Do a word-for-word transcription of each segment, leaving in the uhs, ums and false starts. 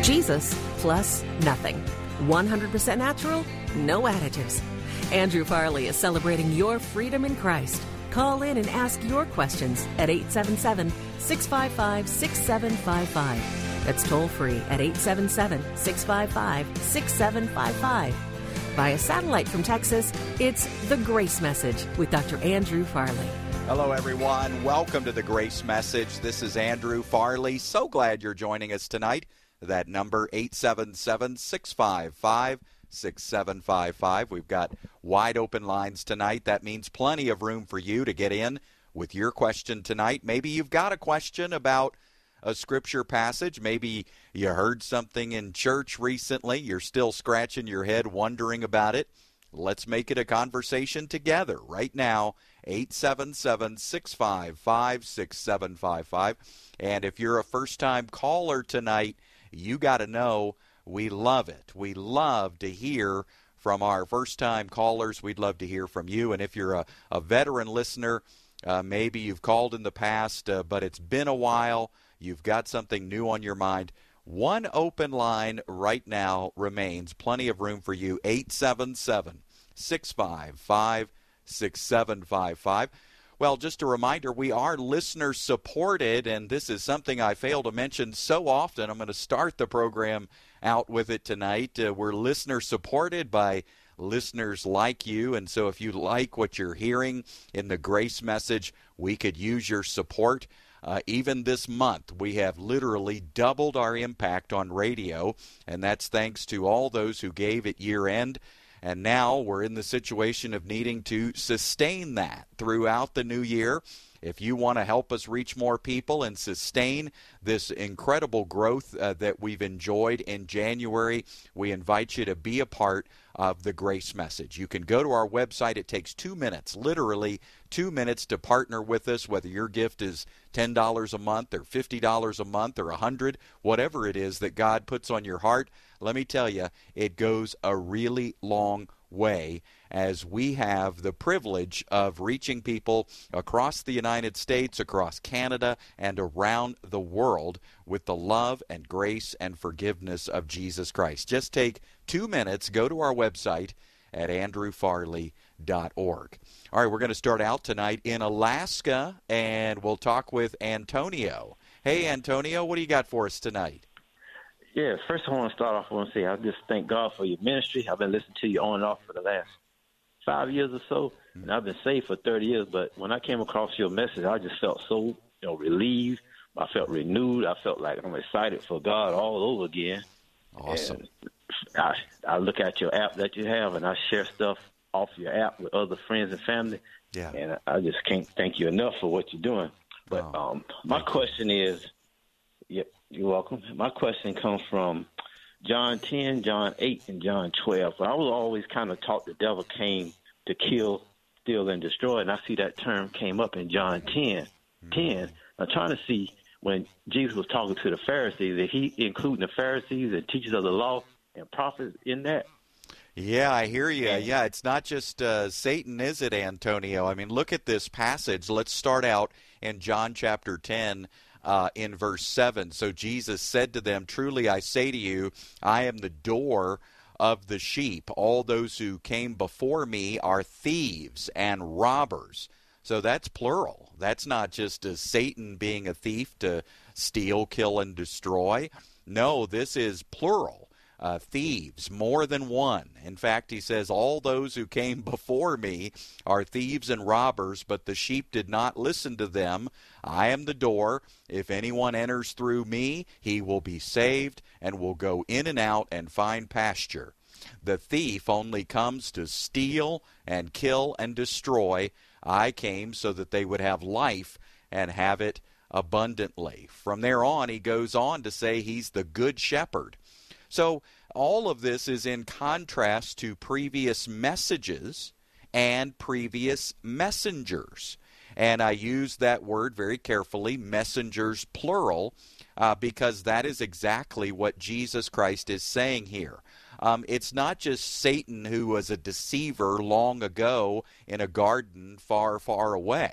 Jesus plus nothing. one hundred percent natural, no additives. Andrew Farley is celebrating your freedom in Christ. Call in and ask your questions at eight seven seven, six five five, six seven five five. That's toll free at eight seven seven, six five five, six seven five five. Via satellite from Texas, it's The Grace Message with Doctor Andrew Farley. Hello, everyone. Welcome to The Grace Message. This is Andrew Farley. So glad you're joining us tonight. That number, eight seven seven, six five five, six seven five five. We've got wide open lines tonight. That means plenty of room for you to get in with your question tonight. Maybe you've got a question about a scripture passage. Maybe you heard something in church recently. You're still scratching your head wondering about it. Let's make it a conversation together right now. eight seven seven, six five five, six seven five five. And if you're a first-time caller tonight, you got to know we love it. We love to hear from our first-time callers. We'd love to hear from you. And if you're a, a veteran listener, uh, maybe you've called in the past, uh, but it's been a while, you've got something new on your mind, one open line right now remains. Plenty of room for you. eight seven seven, six five five, six seven five five. Well, just a reminder, we are listener-supported, and this is something I fail to mention so often. I'm going to start the program out with it tonight. Uh, we're listener-supported by listeners like you, and so if you like what you're hearing in the Grace Message, we could use your support. Uh, even this month, we have literally doubled our impact on radio, and that's thanks to all those who gave at year-end. And now we're in the situation of needing to sustain that throughout the new year. If you want to help us reach more people and sustain this incredible growth uh, that we've enjoyed in January, we invite you to be a part of the Grace Message. You can go to our website. It takes two minutes, literally two minutes to partner with us, whether your gift is ten dollars a month or fifty dollars a month or one hundred dollars, whatever it is that God puts on your heart. Let me tell you, it goes a really long way as we have the privilege of reaching people across the United States, across Canada, and around the world with the love and grace and forgiveness of Jesus Christ. Just take two minutes, go to our website at andrew farley dot org. All right, we're going to start out tonight in Alaska, and we'll talk with Antonio. Hey, Antonio, what do you got for us tonight? Yeah, first I want to start off, I want to say I just thank God for your ministry. I've been listening to you on and off for the last five years or so, and I've been saved for thirty years. But when I came across your message, I just felt so you know, relieved. I felt renewed. I felt like I'm excited for God all over again. Awesome. And I, I look at your app that you have, and I share stuff off your app with other friends and family. Yeah. And I just can't thank you enough for what you're doing. But oh, um, my question you. is, yep. You're welcome. My question comes from John ten, John eight, and John twelve. I was always kind of taught the devil came to kill, steal, and destroy, and I see that term came up in John ten. Mm-hmm. ten. I'm trying to see when Jesus was talking to the Pharisees, that he including the Pharisees and teachers of the law and prophets in that. Yeah, I hear you. Yeah, it's not just uh, Satan, is it, Antonio? I mean, look at this passage. Let's start out in John chapter ten. Uh, in verse seven, so Jesus said to them, "Truly I say to you, I am the door of the sheep. All those who came before me are thieves and robbers." So that's plural. That's not just uh, Satan being a thief to steal, kill, and destroy. No, this is plural. Uh, thieves, more than one. In fact, he says, all those who came before me are thieves and robbers, but the sheep did not listen to them. I am the door. If anyone enters through me, he will be saved and will go in and out and find pasture. The thief only comes to steal and kill and destroy. I came so that they would have life and have it abundantly. From there on, he goes on to say he's the good shepherd. So all of this is in contrast to previous messages and previous messengers. And I use that word very carefully, messengers plural, uh, because that is exactly what Jesus Christ is saying here. Um, it's not just Satan who was a deceiver long ago in a garden far, far away.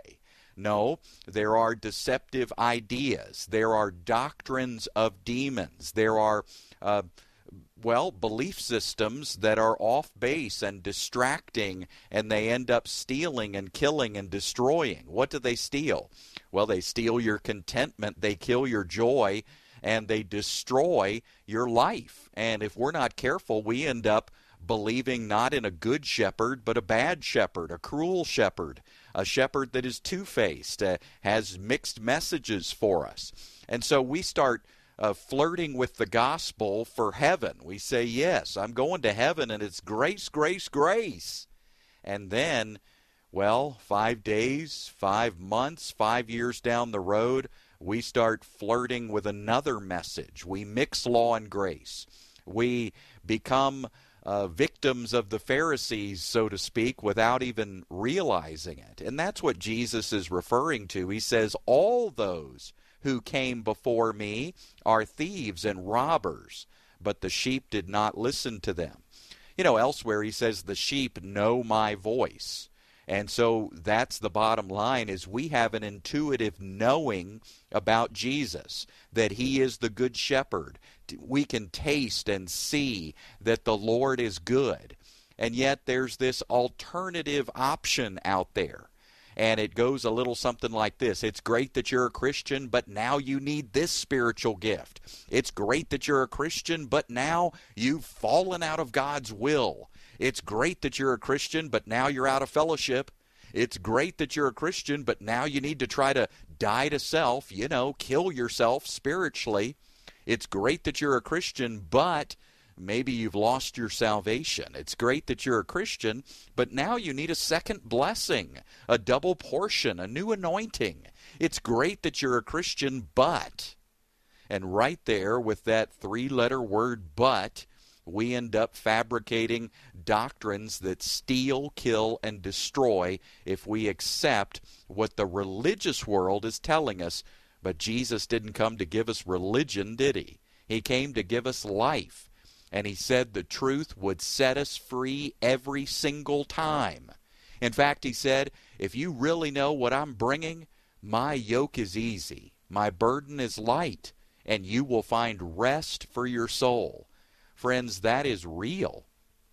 No, there are deceptive ideas. There are doctrines of demons. There are, uh, well, belief systems that are off base and distracting, and they end up stealing and killing and destroying. What do they steal? Well, they steal your contentment, they kill your joy, and they destroy your life. And if we're not careful, we end up believing not in a good shepherd, but a bad shepherd, a cruel shepherd, a shepherd that is two-faced, uh, has mixed messages for us. And so we start uh, flirting with the gospel for heaven. We say, yes, I'm going to heaven, and it's grace, grace, grace. And then, well, five days, five months, five years down the road, we start flirting with another message. We mix law and grace. We become uh, victims of the Pharisees, so to speak, without even realizing it. And that's what Jesus is referring to. He says, all those who came before me are thieves and robbers, but the sheep did not listen to them. You know, elsewhere he says, the sheep know my voice. And so that's the bottom line, is we have an intuitive knowing about Jesus, that he is the good shepherd. We can taste and see that the Lord is good. And yet there's this alternative option out there. And it goes a little something like this. It's great that you're a Christian, but now you need this spiritual gift. It's great that you're a Christian, but now you've fallen out of God's will. It's great that you're a Christian, but now you're out of fellowship. It's great that you're a Christian, but now you need to try to die to self, you know, kill yourself spiritually. It's great that you're a Christian, but maybe you've lost your salvation. It's great that you're a Christian, but now you need a second blessing, a double portion, a new anointing. It's great that you're a Christian, but, and right there with that three-letter word but, we end up fabricating doctrines that steal, kill, and destroy if we accept what the religious world is telling us. But Jesus didn't come to give us religion, did he? He came to give us life. And he said the truth would set us free every single time. In fact, he said, if you really know what I'm bringing, my yoke is easy, my burden is light, and you will find rest for your soul. Friends, that is real.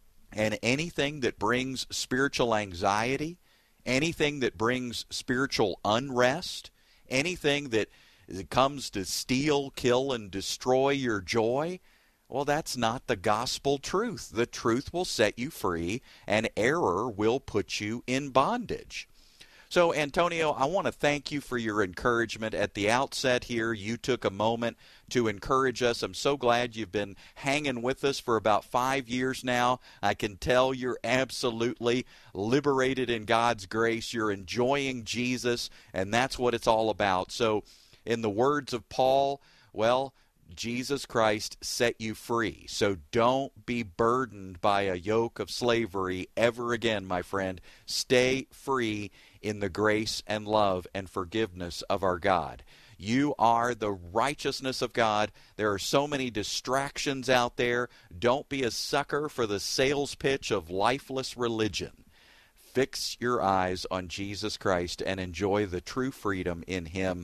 And anything that brings spiritual anxiety, anything that brings spiritual unrest, anything that comes to steal, kill, and destroy your joy, well, that's not the gospel truth. The truth will set you free, and error will put you in bondage. So, Antonio, I want to thank you for your encouragement at the outset here. You took a moment to encourage us. I'm so glad you've been hanging with us for about five years now. I can tell you're absolutely liberated in God's grace. You're enjoying Jesus, and that's what it's all about. So, in the words of Paul, well, Jesus Christ set you free. So don't be burdened by a yoke of slavery ever again, my friend. Stay free in the grace and love and forgiveness of our God. You are the righteousness of God. There are so many distractions out there. Don't be a sucker for the sales pitch of lifeless religion. Fix your eyes on Jesus Christ and enjoy the true freedom in him.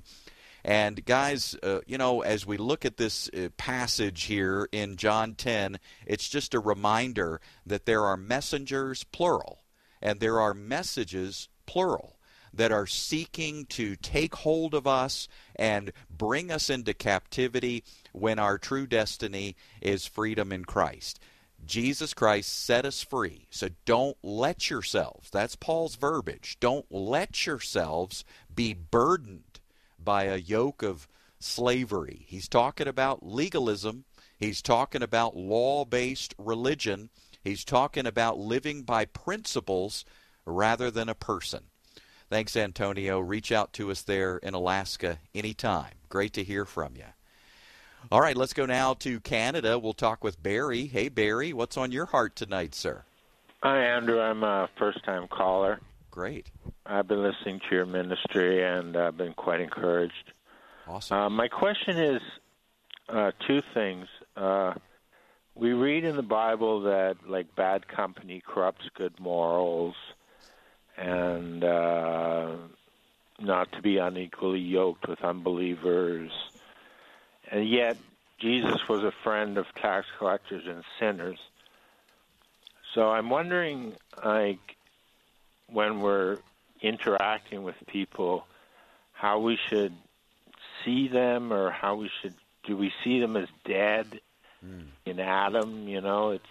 And guys, uh, you know, as we look at this uh, passage here in John ten, it's just a reminder that there are messengers, plural, and there are messages, plural, that are seeking to take hold of us and bring us into captivity when our true destiny is freedom in Christ. Jesus Christ set us free, so don't let yourselves, that's Paul's verbiage, don't let yourselves be burdened by a yoke of slavery. He's talking about legalism. He's talking about law-based religion. He's talking about living by principles rather than a person. Thanks, Antonio. Reach out to us there in Alaska anytime. Great to hear from you. All right, let's go now to Canada. We'll talk with Barry. Hey, Barry, what's on your heart tonight, sir? Hi, Andrew. I'm a first-time caller. Great. I've been listening to your ministry, and I've been quite encouraged. Awesome. Uh, my question is uh, two things. Uh, we read in the Bible that, like, bad company corrupts good morals, and uh, not to be unequally yoked with unbelievers. And yet, Jesus was a friend of tax collectors and sinners. So I'm wondering, like, when we're interacting with people, how we should see them, or how we should, do we see them as dead mm. in Adam? You know, it's...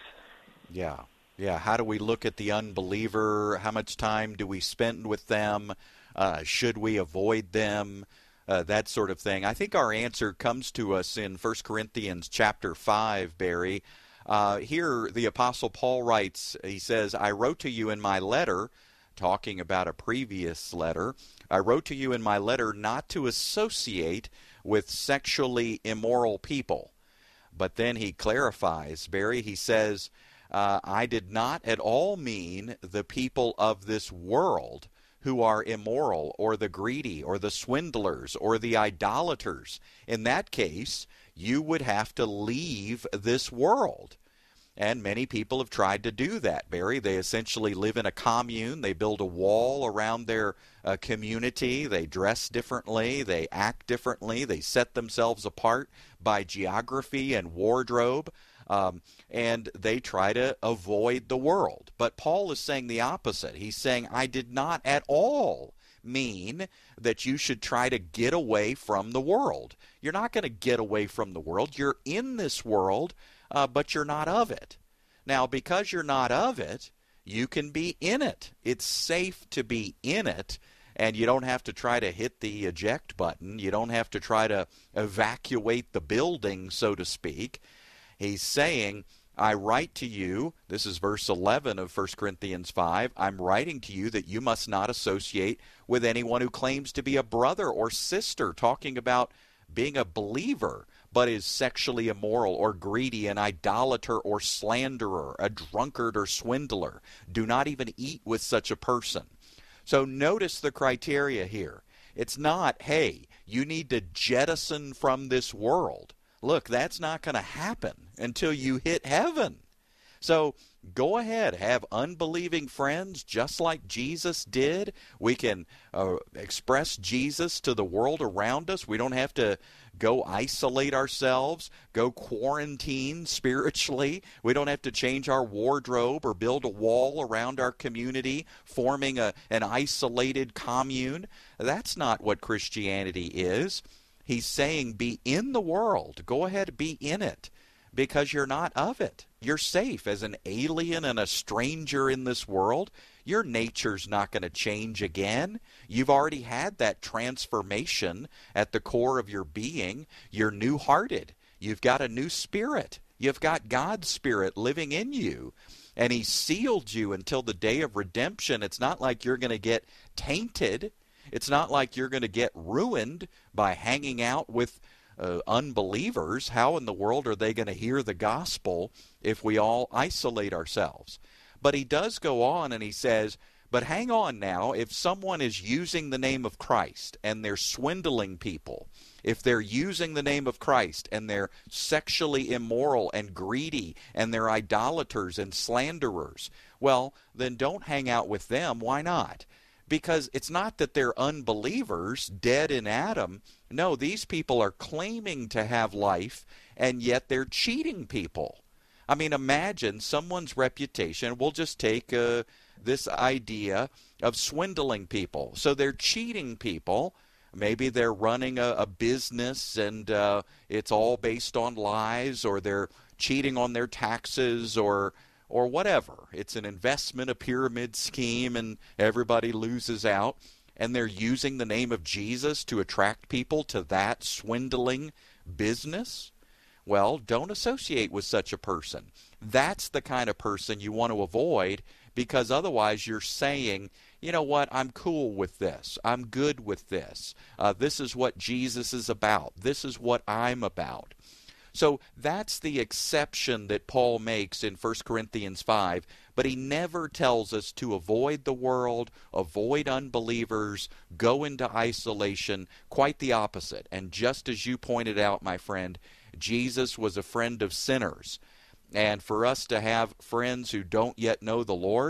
Yeah, yeah. How do we look at the unbeliever? How much time do we spend with them? Uh, should we avoid them? Uh, that sort of thing. I think our answer comes to us in First Corinthians chapter five, Barry. Uh, here, the Apostle Paul writes, he says, I wrote to you in my letter, talking about a previous letter, I wrote to you in my letter not to associate with sexually immoral people. But then he clarifies, Barry, he says, uh, I did not at all mean the people of this world who are immoral, or the greedy, or the swindlers, or the idolaters. In that case, you would have to leave this world. And many people have tried to do that, Barry. They essentially live in a commune. They build a wall around their uh, community. They dress differently. They act differently. They set themselves apart by geography and wardrobe. Um, and they try to avoid the world. But Paul is saying the opposite. He's saying, I did not at all mean that you should try to get away from the world. You're not going to get away from the world. You're in this world, uh, but you're not of it. Now, because you're not of it, you can be in it. It's safe to be in it, and you don't have to try to hit the eject button. You don't have to try to evacuate the building, so to speak. He's saying, I write to you, this is verse eleven of First Corinthians five, I'm writing to you that you must not associate with anyone who claims to be a brother or sister, talking about being a believer, but is sexually immoral or greedy, an idolater or slanderer, a drunkard or swindler. Do not even eat with such a person. So notice the criteria here. It's not, hey, you need to jettison from this world. Look, that's not going to happen until you hit heaven. So go ahead, have unbelieving friends just like Jesus did. We can uh, express Jesus to the world around us. We don't have to go isolate ourselves, go quarantine spiritually. We don't have to change our wardrobe or build a wall around our community, forming a, an isolated commune. That's not what Christianity is. He's saying be in the world. Go ahead, be in it, because you're not of it. You're safe as an alien and a stranger in this world. Your nature's not going to change again. You've already had that transformation at the core of your being. You're new-hearted. You've got a new spirit. You've got God's Spirit living in you. And He sealed you until the day of redemption. It's not like you're going to get tainted. It's not like you're going to get ruined by hanging out with uh, unbelievers. How in the world are they going to hear the gospel if we all isolate ourselves? But he does go on and he says, but hang on now, if someone is using the name of Christ and they're swindling people, if they're using the name of Christ and they're sexually immoral and greedy and they're idolaters and slanderers, well, then don't hang out with them. Why not? Because it's not that they're unbelievers, dead in Adam. No, these people are claiming to have life, and yet they're cheating people. I mean, imagine someone's reputation. We'll just take uh, this idea of swindling people. So they're cheating people. Maybe they're running a, a business, and uh, it's all based on lies, or they're cheating on their taxes, or or whatever. It's an investment, a pyramid scheme, and everybody loses out. And they're using the name of Jesus to attract people to that swindling business. Well, don't associate with such a person. That's the kind of person you want to avoid, because otherwise you're saying, you know what, I'm cool with this. I'm good with this. Uh, this is what Jesus is about. This is what I'm about. So that's the exception that Paul makes in First Corinthians five, but he never tells us to avoid the world, avoid unbelievers, go into isolation. Quite the opposite. And just as you pointed out, my friend, Jesus was a friend of sinners. And for us to have friends who don't yet know the Lord,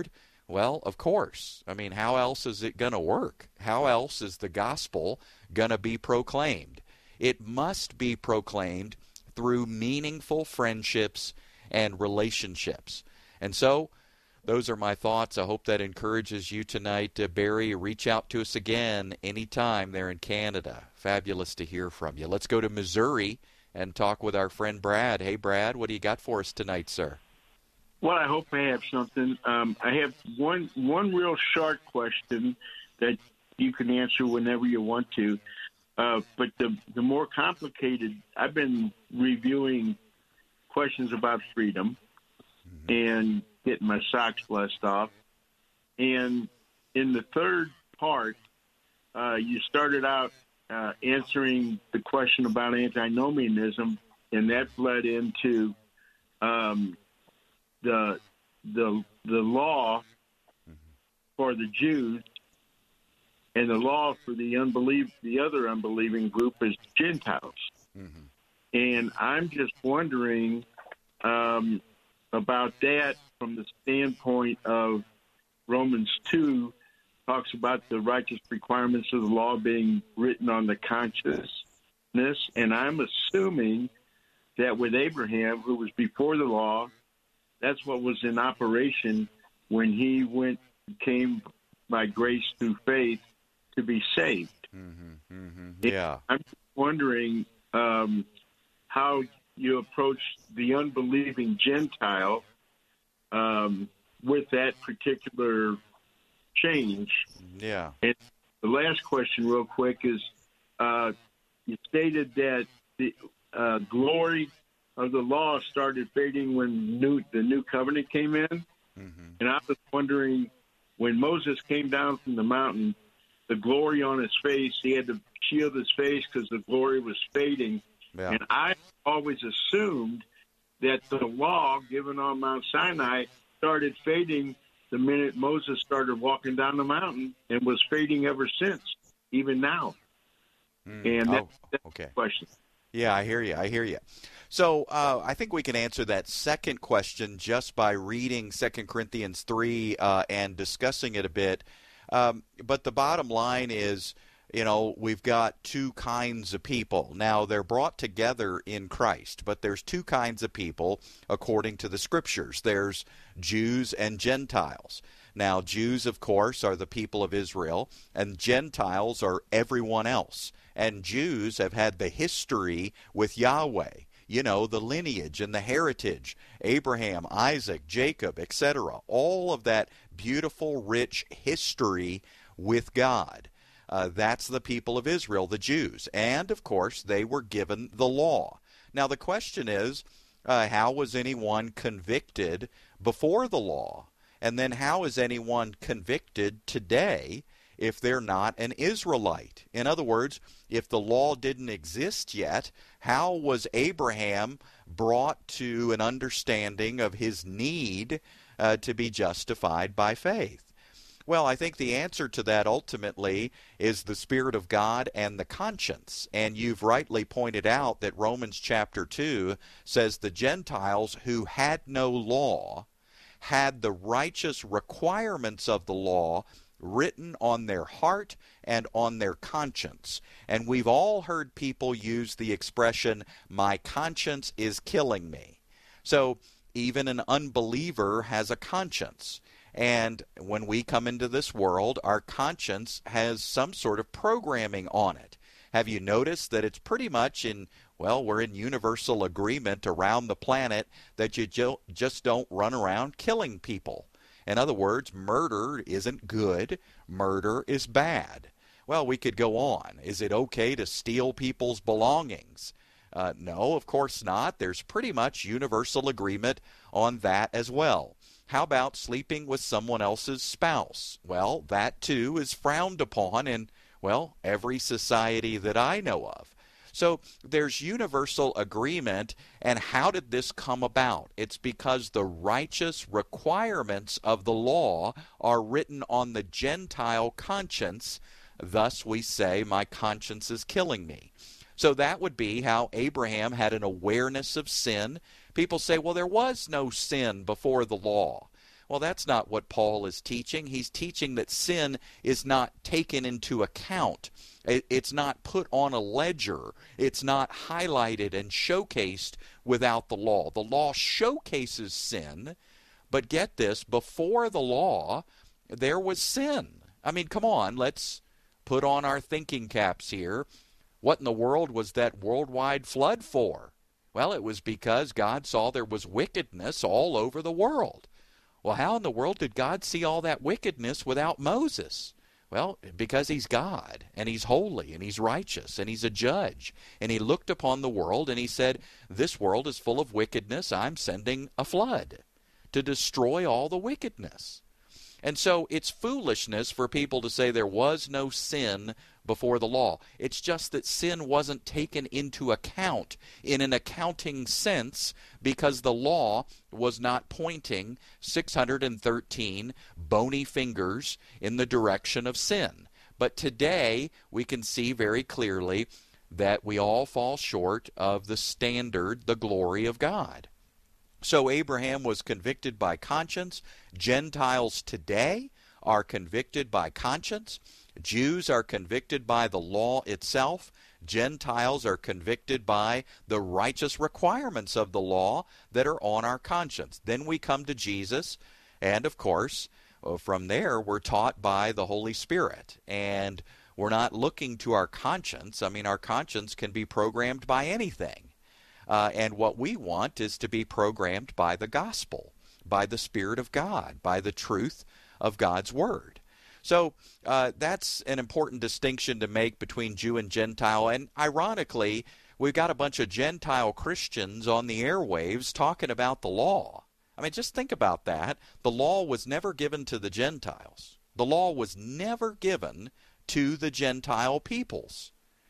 Well, of course. I mean, how else is it going to work? How else is the gospel going to be proclaimed? It must be proclaimed through meaningful friendships and relationships. And so, those are my thoughts. I hope that encourages you tonight. Uh, Barry, reach out to us again anytime there in Canada. Fabulous to hear from you. Let's go to Missouri and talk with our friend Brad. Hey, Brad, what do you got for us tonight, sir? Well, I hope I have something. Um, I have one one real short question that you can answer whenever you want to. Uh, but the the more complicated, I've been reviewing questions about freedom mm-hmm. and getting my socks blessed off. And in the third part, uh, you started out uh, answering the question about antinomianism, and that led into um, the the the law for the Jews and the law for the unbelief the other unbelieving group is Gentiles. Mm-hmm. And I'm just wondering um, about that from the standpoint of Romans two talks about the righteous requirements of the law being written on the consciousness, and I'm assuming that with Abraham, who was before the law, that's what was in operation when he went came by grace through faith to be saved. Mm-hmm, mm-hmm. Yeah, I'm wondering um, how you approach the unbelieving Gentile um, with that particular change. Yeah. And the last question, real quick, is uh, you stated that the uh, glory of the law started fading when new, the new covenant came in. Mm-hmm. And I was wondering, when Moses came down from the mountain, the glory on his face, he had to shield his face because the glory was fading. Yeah. And I always assumed that the law given on Mount Sinai started fading the minute Moses started walking down the mountain and was fading ever since, even now. Mm. And that, oh, that's okay. The question. Yeah, I hear you. I hear you. So uh, I think we can answer that second question just by reading Second Corinthians three uh, and discussing it a bit. Um, but the bottom line is, you know, we've got two kinds of people. Now, they're brought together in Christ, but there's two kinds of people according to the Scriptures. There's Jews and Gentiles. Now, Jews, of course, are the people of Israel, and Gentiles are everyone else. And Jews have had the history with Yahweh. You know, the lineage and the heritage, Abraham, Isaac, Jacob, et cetera. All of that beautiful, rich history with God. Uh, that's the people of Israel, the Jews. And, of course, they were given the law. Now, the question is, uh, how was anyone convicted before the law? And then how is anyone convicted today if they're not an Israelite? In other words, if the law didn't exist yet, how was Abraham brought to an understanding of his need uh, to be justified by faith? Well, I think the answer to that ultimately is the Spirit of God and the conscience. And you've rightly pointed out that Romans chapter two says the Gentiles who had no law had the righteous requirements of the law written on their heart and on their conscience. And we've all heard people use the expression, my conscience is killing me. So even an unbeliever has a conscience. And when we come into this world, our conscience has some sort of programming on it. Have you noticed that it's pretty much in, well, we're in universal agreement around the planet that you jo- just don't run around killing people. In other words, murder isn't good, murder is bad. Well, we could go on. Is it okay to steal people's belongings? Uh, no, of course not. There's pretty much universal agreement on that as well. How about sleeping with someone else's spouse? Well, that too is frowned upon in, well, every society that I know of. So there's universal agreement, and how did this come about? It's because the righteous requirements of the law are written on the Gentile conscience. Thus we say, my conscience is killing me. So that would be how Abraham had an awareness of sin. People say, well, there was no sin before the law. Well, that's not what Paul is teaching. He's teaching that sin is not taken into account. It's not put on a ledger. It's not highlighted and showcased without the law. The law showcases sin, but get this, before the law, there was sin. I mean, come on, let's put on our thinking caps here. What in the world was that worldwide flood for? Well, it was because God saw there was wickedness all over the world. Well, how in the world did God see all that wickedness without Moses? Well, because he's God, and he's holy, and he's righteous, and he's a judge. And he looked upon the world, and he said, this world is full of wickedness. I'm sending a flood to destroy all the wickedness. And so it's foolishness for people to say there was no sin before the law. It's just that sin wasn't taken into account in an accounting sense because the law was not pointing six hundred thirteen bony fingers in the direction of sin. But today we can see very clearly that we all fall short of the standard, the glory of God. So Abraham was convicted by conscience. Gentiles today are convicted by conscience. Jews are convicted by the law itself. Gentiles are convicted by the righteous requirements of the law that are on our conscience. Then we come to Jesus, and of course, from there we're taught by the Holy Spirit. And we're not looking to our conscience. I mean, our conscience can be programmed by anything. Uh, and what we want is to be programmed by the gospel, by the Spirit of God, by the truth of God's Word. So uh, that's an important distinction to make between Jew and Gentile. And ironically, we've got a bunch of Gentile Christians on the airwaves talking about the law. I mean, just think about that. The law was never given to the Gentiles. The law was never given to the Gentile peoples.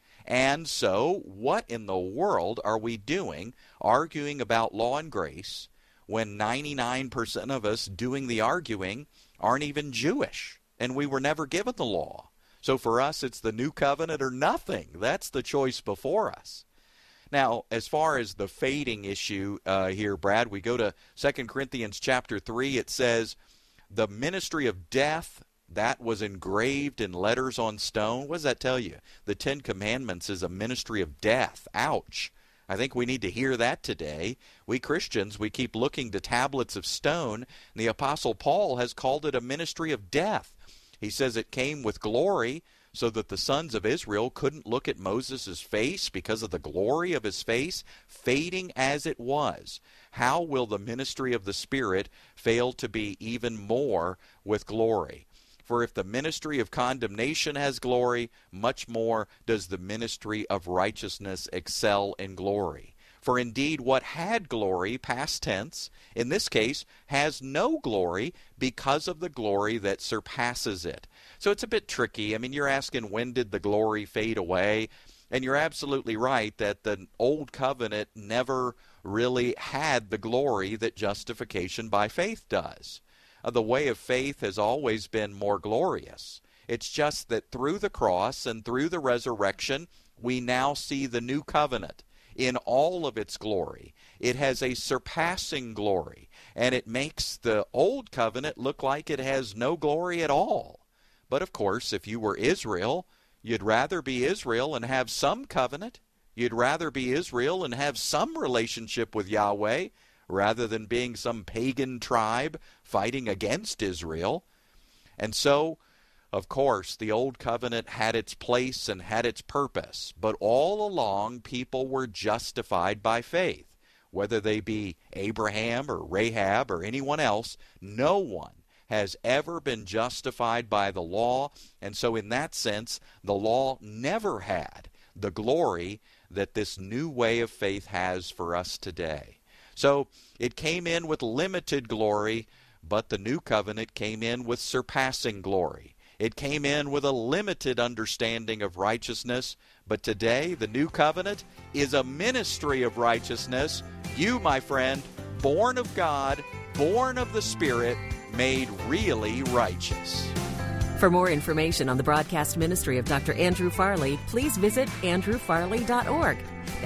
And so, what in the world are we doing arguing about law and grace when ninety-nine percent of us doing the arguing aren't even Jewish, and we were never given the law? So for us, it's the new covenant or nothing. That's the choice before us. Now, as far as the fading issue uh, here, Brad, we go to Second Corinthians chapter three. It says, the ministry of death, that was engraved in letters on stone. What does that tell you? The Ten Commandments is a ministry of death. Ouch. I think we need to hear that today. We Christians, we keep looking to tablets of stone, and the Apostle Paul has called it a ministry of death. He says it came with glory so that the sons of Israel couldn't look at Moses' face because of the glory of his face, fading as it was. How will the ministry of the Spirit fail to be even more with glory? For if the ministry of condemnation has glory, much more does the ministry of righteousness excel in glory. For indeed what had glory, past tense, in this case, has no glory because of the glory that surpasses it. So it's a bit tricky. I mean, you're asking when did the glory fade away? And you're absolutely right that the old covenant never really had the glory that justification by faith does. The way of faith has always been more glorious. It's just that through the cross and through the resurrection, we now see the new covenant in all of its glory. It has a surpassing glory, and it makes the old covenant look like it has no glory at all. But of course, if you were Israel, you'd rather be Israel and have some covenant. You'd rather be Israel and have some relationship with Yahweh, rather than being some pagan tribe fighting against Israel. And so, of course, the old covenant had its place and had its purpose, but all along people were justified by faith. Whether they be Abraham or Rahab or anyone else, no one has ever been justified by the law, and so in that sense, the law never had the glory that this new way of faith has for us today. So it came in with limited glory, but the new covenant came in with surpassing glory. It came in with a limited understanding of righteousness, but today the new covenant is a ministry of righteousness. You, my friend, born of God, born of the Spirit, made really righteous. For more information on the broadcast ministry of Doctor Andrew Farley, please visit andrew farley dot org.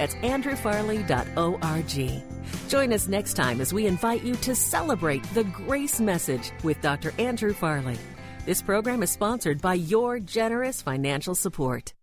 That's andrew farley dot org. Join us next time as we invite you to celebrate the Grace Message with Doctor Andrew Farley. This program is sponsored by your generous financial support.